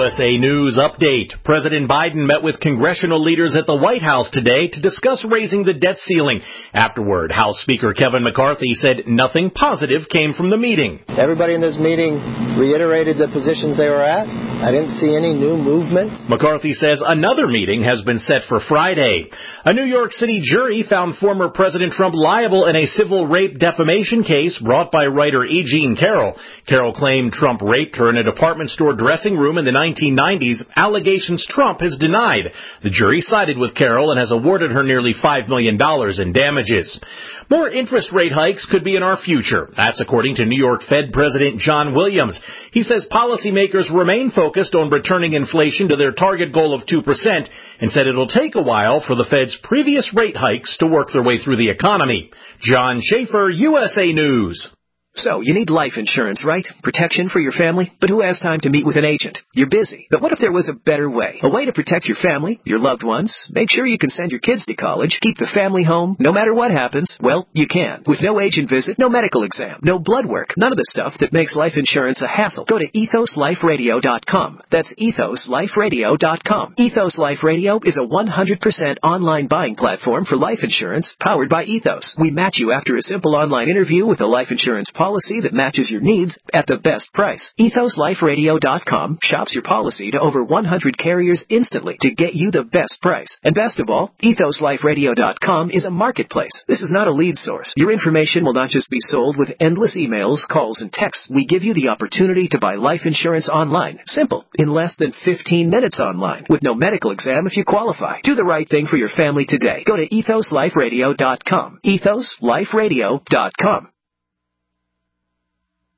USA News Update. President Biden met with congressional leaders at the White House today to discuss raising the debt ceiling. Afterward, House Speaker Kevin McCarthy said nothing positive came from the meeting. Everybody in this meeting reiterated the positions they were at. I didn't see any new movement. McCarthy says another meeting has been set for Friday. A New York City jury found former President Trump liable in a civil rape defamation case brought by writer E. Jean Carroll. Carroll claimed Trump raped her in a department store dressing room in the 1990s, allegations Trump has denied. The jury sided with Carroll and has awarded her nearly $5 million in damages. More interest rate hikes could be in our future. That's according to New York Fed President John Williams. He says policymakers remain focused on returning inflation to their target goal of 2% and said it'll take a while for the Fed's previous rate hikes to work their way through the economy. John Schaefer, USA News. So, you need life insurance, right? Protection for your family? But who has time to meet with an agent? You're busy. But what if there was a better way? A way to protect your family, your loved ones, make sure you can send your kids to college, keep the family home, no matter what happens? Well, you can. With no agent visit, no medical exam, no blood work, none of the stuff that makes life insurance a hassle. Go to ethosliferadio.com. That's ethosliferadio.com. Ethos Life Radio is a 100% online buying platform for life insurance powered by Ethos. We match you after a simple online interview with a life insurance policy that matches your needs at the best price. EthosLifeRadio.com shops your policy to over 100 carriers instantly to get you the best price. And best of all, EthosLifeRadio.com is a marketplace. This is not a lead source. Your information will not just be sold with endless emails, calls, and texts. We give you the opportunity to buy life insurance online. Simple. In less than 15 minutes online. With no medical exam if you qualify. Do the right thing for your family today. Go to EthosLifeRadio.com. EthosLiferadio.com.